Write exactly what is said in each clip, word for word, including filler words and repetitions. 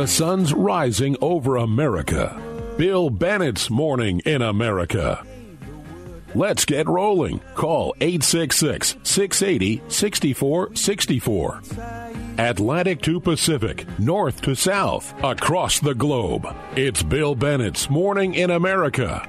sun's rising over America. Bill Bennett's Morning in America. Let's get rolling. Call eight six six, six eight zero, six four six four. Atlantic to Pacific, north to south, across the globe. It's Bill Bennett's Morning in America.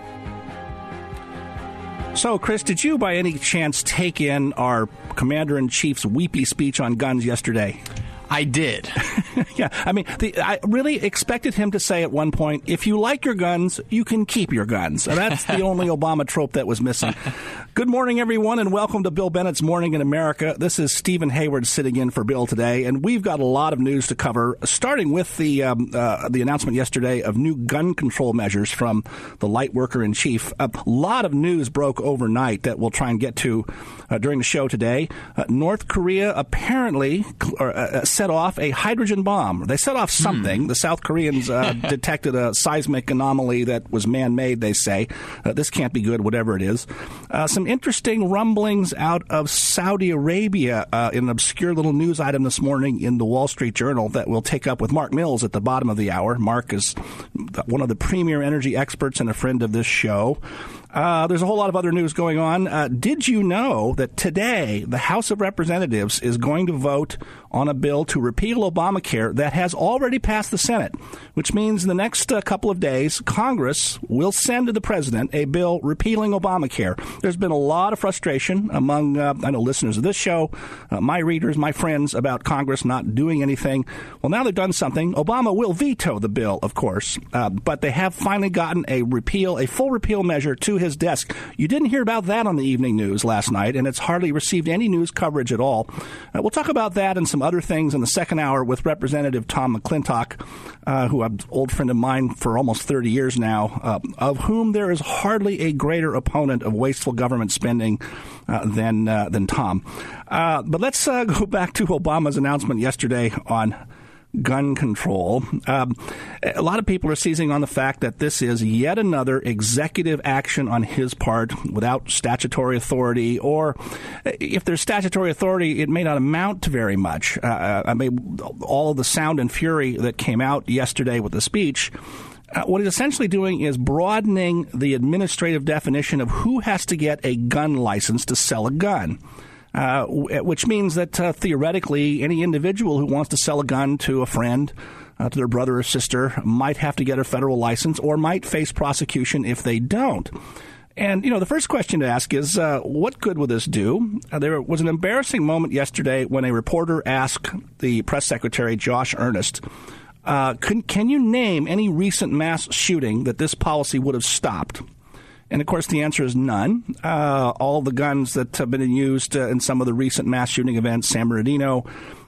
So, Chris, did you by any chance take in our Commander-in-Chief's weepy speech on guns yesterday? I did. yeah, I mean, the, I really expected him to say at one point, if you like your guns, you can keep your guns. And that's the only Obama trope that was missing. Good morning, everyone, and welcome to Bill Bennett's Morning in America. This is Stephen Hayward sitting in for Bill today, and we've got a lot of news to cover, starting with the um, uh, the announcement yesterday of new gun control measures from the light worker in chief. A lot of news broke overnight that we'll try and get to uh, during the show today. Uh, North Korea apparently uh, set off a hydrogen bomb. They set off something. Hmm. The South Koreans uh, detected a seismic anomaly that was man-made, they say. Uh, this can't be good, whatever it is. Uh, some interesting rumblings out of Saudi Arabia uh, in an obscure little news item this morning in the Wall Street Journal that we'll take up with Mark Mills at the bottom of the hour. Mark is one of the premier energy experts and a friend of this show. Uh, there's a whole lot of other news going on. Uh, did you know that today the House of Representatives is going to vote on a bill to repeal Obamacare that has already passed the Senate, which means in the next uh, couple of days, Congress will send to the president a bill repealing Obamacare. There's been a lot of frustration among, uh, I know, listeners of this show, uh, my readers, my friends, about Congress not doing anything. Well, now they've done something. Obama will veto the bill, of course, uh, but they have finally gotten a repeal, a full repeal measure to his desk. You didn't hear about that on the evening news last night, and it's hardly received any news coverage at all. Uh, we'll talk about that and some other things in the second hour with Representative Tom McClintock, uh, who I'm an old friend of mine for almost thirty years now, uh, of whom there is hardly a greater opponent of wasteful government spending uh, than uh, than Tom. Uh, but let's uh, go back to Obama's announcement yesterday on gun control. Um, a lot of people are seizing on the fact that this is yet another executive action on his part without statutory authority, or if there's statutory authority, it may not amount to very much. Uh, I mean, all of the sound and fury that came out yesterday with the speech, Uh, what he's essentially doing is broadening the administrative definition of who has to get a gun license to sell a gun. Uh, which means that uh, theoretically any individual who wants to sell a gun to a friend, uh, to their brother or sister, might have to get a federal license or might face prosecution if they don't. And, you know, the first question to ask is, uh, what good will this do? Uh, there was an embarrassing moment yesterday when a reporter asked the press secretary, Josh Earnest, uh, can, can you name any recent mass shooting that this policy would have stopped? And, of course, the answer is none. Uh, all the guns that have been used uh, in some of the recent mass shooting events, San Bernardino,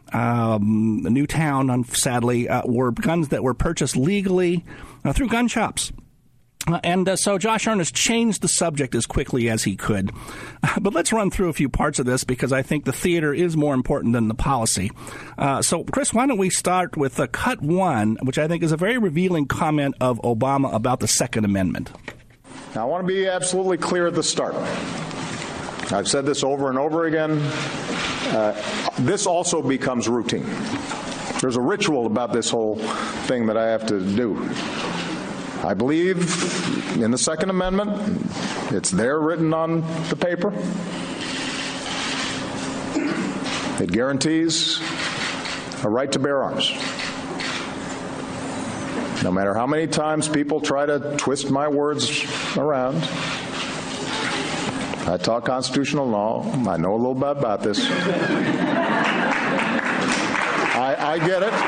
um, Newtown, um, sadly, uh, were guns that were purchased legally uh, through gun shops. Uh, and uh, so Josh Earnest changed the subject as quickly as he could. Uh, but let's run through a few parts of this because I think the theater is more important than the policy. Uh, so, Chris, why don't we start with uh, cut one, which I think is a very revealing comment of Obama about the Second Amendment. Now, I want to be absolutely clear at the start. I've said this over and over again. Uh, this also becomes routine. There's a ritual about this whole thing that I have to do. I believe in the Second Amendment. It's there written on the paper. It guarantees a right to bear arms. No matter how many times people try to twist my words around, I talk constitutional law. I know a little bit about this. I, I get it.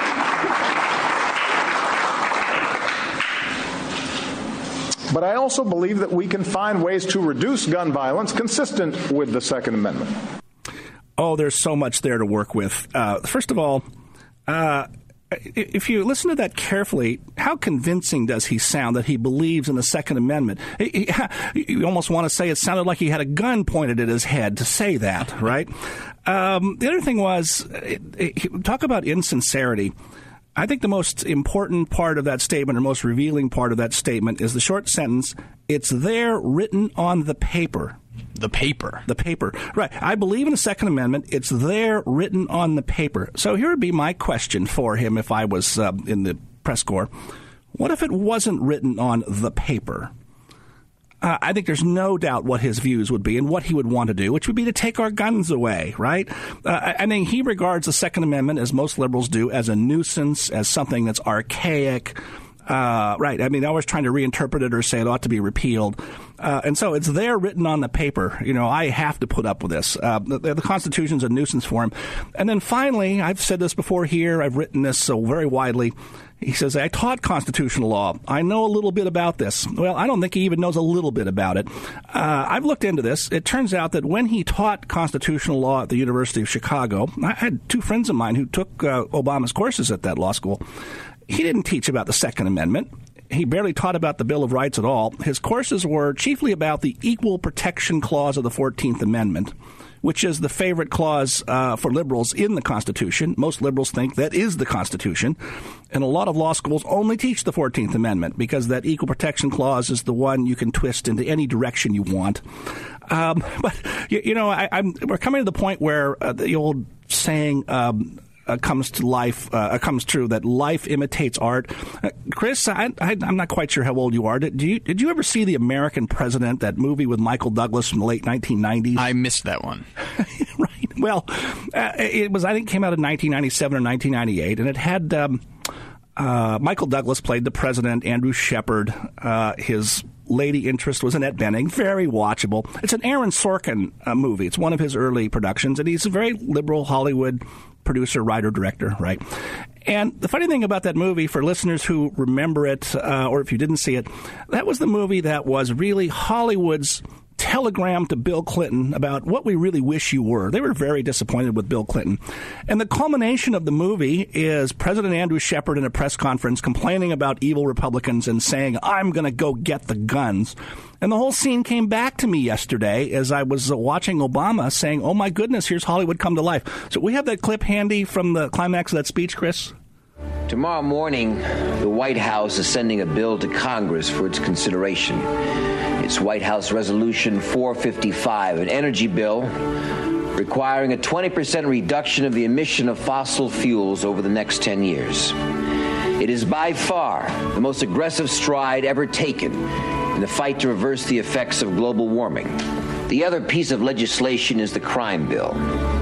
But I also believe that we can find ways to reduce gun violence consistent with the Second Amendment. Oh, there's so much there to work with. Uh, first of all, uh, if you listen to that carefully, how convincing does he sound that he believes in the Second Amendment? You almost want to say it sounded like he had a gun pointed at his head to say that, right? Um, the other thing was, talk about insincerity. I think the most important part of that statement, or most revealing part of that statement, is the short sentence, it's there written on the paper. The paper. The paper. Right. I believe in the Second Amendment. It's there written on the paper. So here would be my question for him if I was uh, in the press corps. What if it wasn't written on the paper? Uh, I think there's no doubt what his views would be and what he would want to do, which would be to take our guns away, right? Uh, I, I mean, he regards the Second Amendment, as most liberals do, as a nuisance, as something that's archaic. Uh, right. I mean, they're always trying to reinterpret it or say it ought to be repealed. Uh, and so it's there written on the paper. You know, I have to put up with this. Uh, the, the Constitution's a nuisance for him. And then finally, I've said this before here, I've written this so very widely. He says, I taught constitutional law. I know a little bit about this. Well, I don't think he even knows a little bit about it. Uh, I've looked into this. It turns out that when he taught constitutional law at the University of Chicago, I had two friends of mine who took uh, Obama's courses at that law school. He didn't teach about the Second Amendment. He barely taught about the Bill of Rights at all. His courses were chiefly about the Equal Protection Clause of the fourteenth Amendment, which is the favorite clause uh, for liberals in the Constitution. Most liberals think that is the Constitution. And a lot of law schools only teach the fourteenth Amendment because that Equal Protection Clause is the one you can twist into any direction you want. Um, but, you, you know, I, I'm, we're coming to the point where uh, the old saying um, uh, comes to life, uh, comes true, that life imitates art. Uh, Chris, I, I, I'm not quite sure how old you are. Did you, did you ever see The American President, that movie with Michael Douglas from the late nineteen nineties? I missed that one. Right. Well, uh, it was, I think, came out in nineteen ninety-seven or nineteen ninety-eight, and it had um, uh, Michael Douglas played the president, Andrew Shepard. Uh, his lady interest was Annette Bening. Very watchable. It's an Aaron Sorkin uh, movie. It's one of his early productions, and he's a very liberal Hollywood producer, writer, director, right? And the funny thing about that movie, for listeners who remember it, uh, or if you didn't see it, that was the movie that was really Hollywood's telegram to Bill Clinton about what we really wish you were. They were very disappointed with Bill Clinton. And the culmination of the movie is President Andrew Shepard in a press conference complaining about evil Republicans and saying, I'm going to go get the guns. And the whole scene came back to me yesterday as I was uh, watching Obama saying, oh, my goodness, here's Hollywood come to life. So we have that clip handy from the climax of that speech, Chris? Tomorrow morning, the White House is sending a bill to Congress for its consideration. It's White House Resolution four fifty-five, an energy bill requiring a twenty percent reduction of the emission of fossil fuels over the next ten years. It is by far the most aggressive stride ever taken in the fight to reverse the effects of global warming. The other piece of legislation is the crime bill.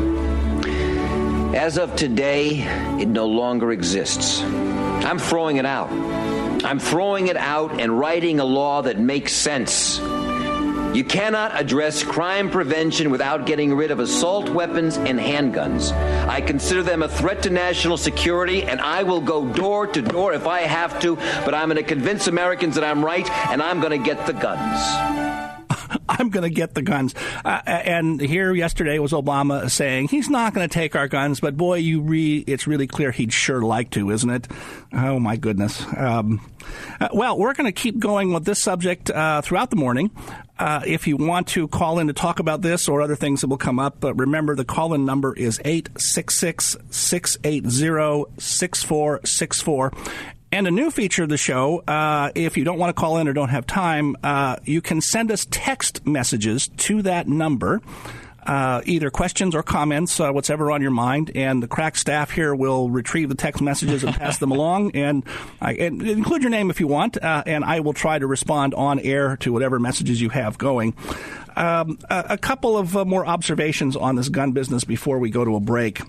As of today, it no longer exists. I'm throwing it out. I'm throwing it out and writing a law that makes sense. You cannot address crime prevention without getting rid of assault weapons and handguns. I consider them a threat to national security, and I will go door to door if I have to, but I'm going to convince Americans that I'm right, and I'm going to get the guns. I'm going to get the guns. Uh, and here yesterday was Obama saying he's not going to take our guns, but boy, you re- it's really clear he'd sure like to, isn't it? Oh, my goodness. Um, uh, well, we're going to keep going with this subject uh, throughout the morning. Uh, if you want to call in to talk about this or other things that will come up, but remember the call-in number is eight six six, six eight zero, six four six four. And a new feature of the show, uh, if you don't want to call in or don't have time, uh, you can send us text messages to that number, uh, either questions or comments, uh, whatever on your mind, and the crack staff here will retrieve the text messages and pass them along, and, I, and include your name if you want, uh, and I will try to respond on air to whatever messages you have going. Um, a, a couple of uh, more observations on this gun business before we go to a break.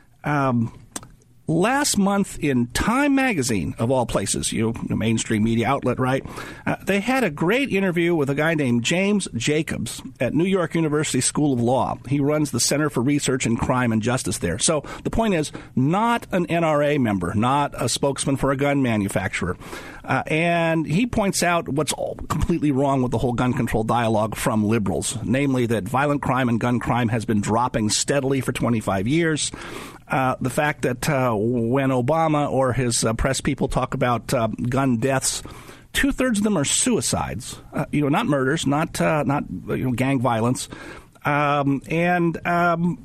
Um Last month in Time Magazine, of all places, you know, a mainstream media outlet, right? Uh, they had a great interview with a guy named James Jacobs at New York University School of Law. He runs the Center for Research in Crime and Justice there. So the point is, not an N R A member, not a spokesman for a gun manufacturer. Uh, and he points out what's all completely wrong with the whole gun control dialogue from liberals, namely that violent crime and gun crime has been dropping steadily for twenty-five years. Uh, the fact that uh, when Obama or his uh, press people talk about uh, gun deaths, two-thirds of them are suicides. Uh, you know, not murders, not uh, not you know, gang violence. Um, and um,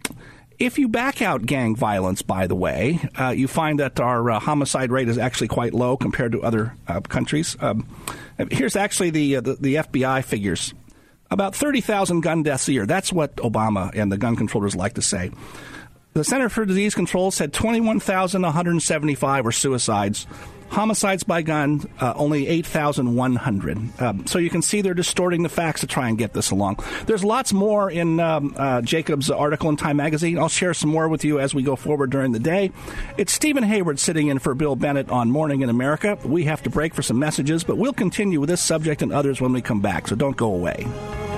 if you back out gang violence, by the way, uh, you find that our uh, homicide rate is actually quite low compared to other uh, countries. Um, here's actually the, uh, the the F B I figures. About thirty thousand gun deaths a year. That's what Obama and the gun controllers like to say. The Center for Disease Control said twenty-one thousand one hundred seventy-five were suicides. Homicides by gun, uh, only eight thousand one hundred. Um, so you can see they're distorting the facts to try and get this along. There's lots more in um, uh, Jacob's article in Time Magazine. I'll share some more with you as we go forward during the day. It's Stephen Hayward sitting in for Bill Bennett on Morning in America. We have to break for some messages, but we'll continue with this subject and others when we come back, so don't go away.